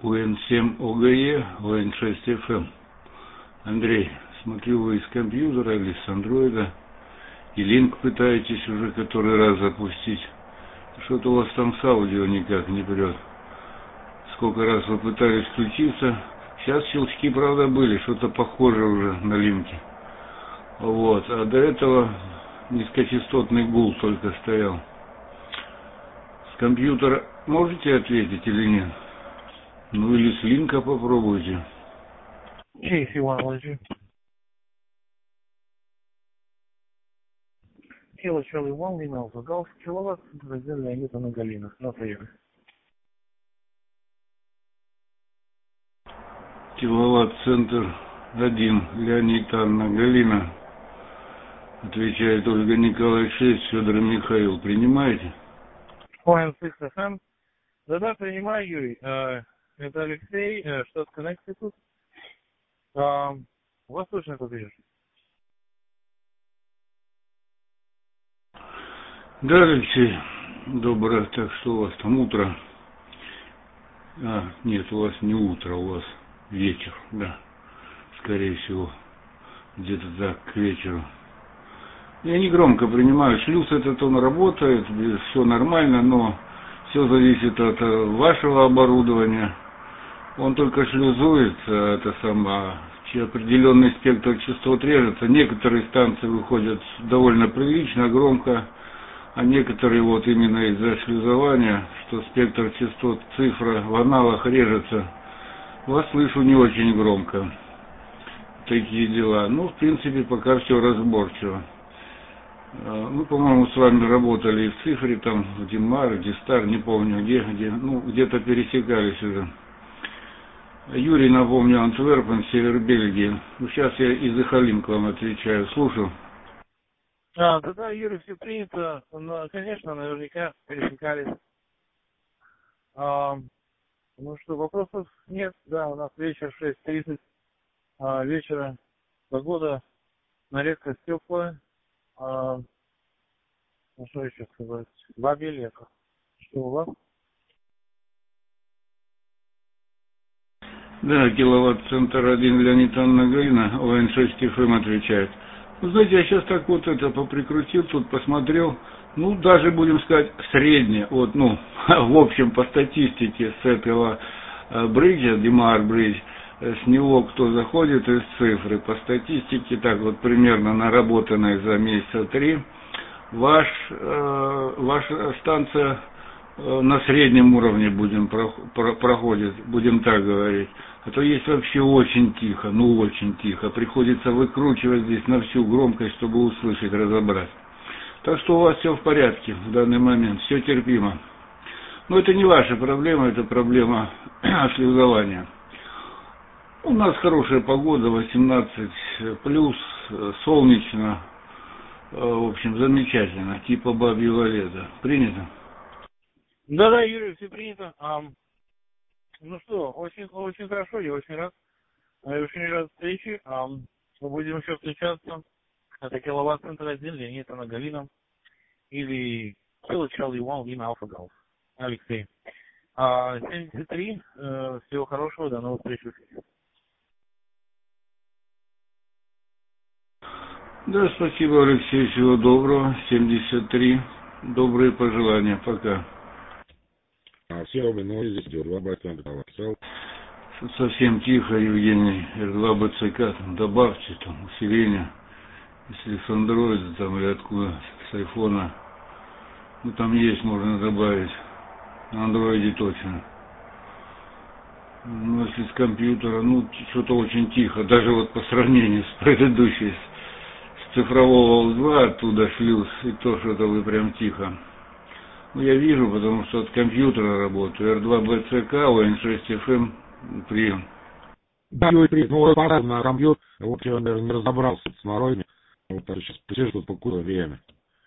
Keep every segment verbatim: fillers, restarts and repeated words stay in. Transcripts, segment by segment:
У Н семь О Г Е, У Н шесть Ф М. Андрей, смотрю, вы из компьютера или с андроида, и линк пытаетесь уже который раз запустить. Что-то у вас там с аудио никак не прет. Сколько раз вы пытались включиться. Сейчас щелчки, правда, были, что-то похоже уже на линке. Вот, а до этого низкочастотный гул только стоял. С компьютера можете ответить или нет? Ну или с линка попробуйте. Chief, you want to listen? Kilo Charlie One, email for Golf, киловатт, раздел Леонида Нагалина. На прием. Киловатт-центр один, Леонид Анна Галина. Отвечает Ольга Николаевна шесть, Федор Михаил. Принимаете? Point six F M. Да-да, принимаю, Юрий. Э, Это Алексей, э, штат Коннектикут. Э, У вас точно тут видишь? Да, Алексей. Доброе. Так что у вас там утро? А, нет, у вас не утро, у вас вечер, да. Скорее всего, где-то так, к вечеру. Я не громко принимаю. Шлюз этот он работает, все нормально, но все зависит от вашего оборудования. Он только шлюзует, это самое, определенный спектр частот режется. Некоторые станции выходят довольно прилично, громко, а некоторые вот именно из-за шлюзования, что спектр частот, цифра в аналах режется, вас слышу не очень громко. Такие дела. Ну, в принципе, пока все разборчиво. Мы, по-моему, с вами работали и в цифре, там, в Димар, Дистар, не помню где, где, ну, где-то пересекались уже. Юрий, напомню, Антверпен, север Бельгии. Ну, сейчас я из Ихалин к вам отвечаю. Слушаю. А, да-да, Юрий, все принято. Но, конечно, наверняка пересекались. А, ну что, вопросов нет. Да, у нас вечер шесть тридцать а, вечера. Погода на редкость теплая. А, ну что еще сказать? Бабье лето. Что у вас? Да, киловатт-центр один, Леонид Анна Галина, О Н шесть Ф М отвечает. Вы знаете, я сейчас так вот это поприкрутил, тут посмотрел, ну, даже, будем сказать, среднее, вот, ну, в общем, по статистике с этого э, бриджа, Димар бридж, э, с него кто заходит из цифры, по статистике, так вот, примерно наработанной за месяца три, ваш, э, ваша станция э, на среднем уровне будем про, про, проходит, будем так говорить. А то есть вообще очень тихо, ну очень тихо. Приходится выкручивать здесь на всю громкость, чтобы услышать, разобрать. Так что у вас все в порядке в данный момент, все терпимо. Но это не ваша проблема, это проблема шлюзования. У нас хорошая погода, восемнадцать плюс, солнечно, в общем, замечательно, типа бабьего лета. Принято? Да-да, Юрий, все принято. А, ну что, очень, очень хорошо, я очень рад. Я очень рад встрече. А, мы будем еще встречаться. Это киловатт-центр один, Леонид Нагалина. Или Kilo Charlie One, Lima Alpha Golf. Алексей. А, семьдесят три. Э, всего хорошего, до новых встреч. Да, спасибо, Алексей, всего доброго. семьдесят три. Добрые пожелания, пока. Все, ну, здесь эр два бэ цэ ка. Совсем тихо, Евгений, эр два бэ цэ ка, там добавьте, там, усиление, если с андроида, там, или откуда, с айфона, ну, там есть, можно добавить, на андроиде точно. Ну, если с компьютера, ну, что-то очень тихо, даже вот по сравнению с предыдущей, с цифрового эл два, оттуда шлюз, и то, что-то вы прям тихо. Ну, я вижу, потому что от компьютера работаю, эр два бэ цэ ка, О Н шесть Ф М, прием. Да, Юрий, привет. Ну, вот на компьютер, вот я, наверное, не разобрался с народами. Вот так сейчас посижу тут покуда время.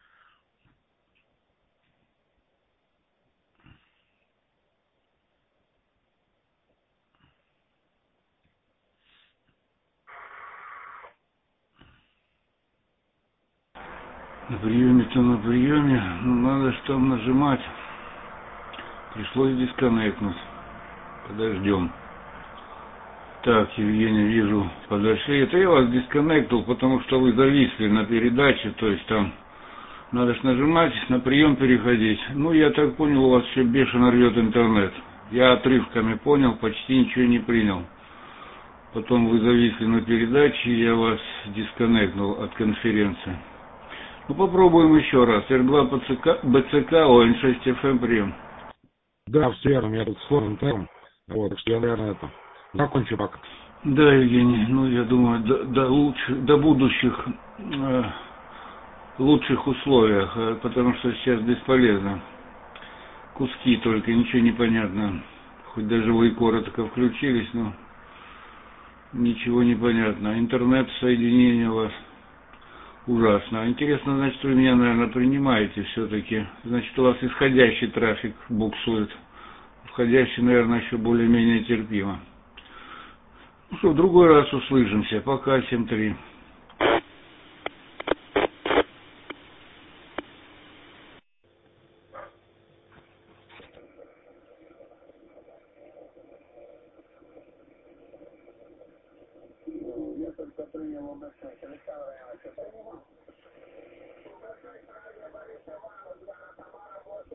На приеме-то на приеме, ну, надо что там нажимать. Пришлось дисконнектнуть. Подождем. Так, Евгений, вижу, подошли. Это я вас дисконнектил, потому что вы зависли на передаче, то есть там надо ж нажимать, на прием переходить. Ну, я так понял, у вас все бешено рвет интернет. Я отрывками понял, почти ничего не принял. Потом вы зависли на передаче, я вас дисконнектнул от конференции. Ну, попробуем еще раз. эр два бэ цэ ка, о эн шесть эф эм прием. Да, все верно, я тут с сложным темпом. Вот, так что я, наверное, это, закончу пока. Да, Евгений, ну, я думаю, до, до, лучше, до будущих э, лучших условиях, э, потому что сейчас бесполезно. Куски только, ничего не понятно. Хоть даже вы коротко включились, но ничего не понятно. Интернет-соединение у вас ужасно. Интересно, значит, вы меня, наверное, принимаете все-таки. Значит, у вас исходящий трафик буксует. Входящий, наверное, еще более-менее терпимо. Ну что, в другой раз услышимся. Пока, семь три. Я только принял обращение.